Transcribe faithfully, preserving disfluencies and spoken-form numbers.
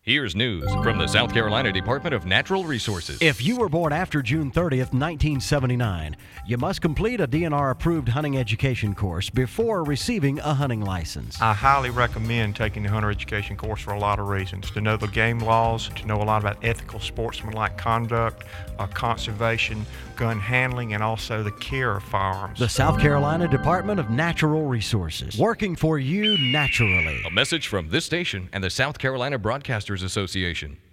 Here's news from the South Carolina Department of Natural Resources. If you were born after June thirtieth, nineteen seventy-nine, you must complete a D N R-approved hunting education course before receiving a hunting license. I highly recommend taking the hunter education course for a lot of reasons. To know the game laws, to know a lot about ethical sportsmanlike conduct, uh, conservation, gun handling, and also the care of firearms. The South Carolina Department of Natural Resources, working for you naturally. A message from this station and the South Carolina Broadcasters Association.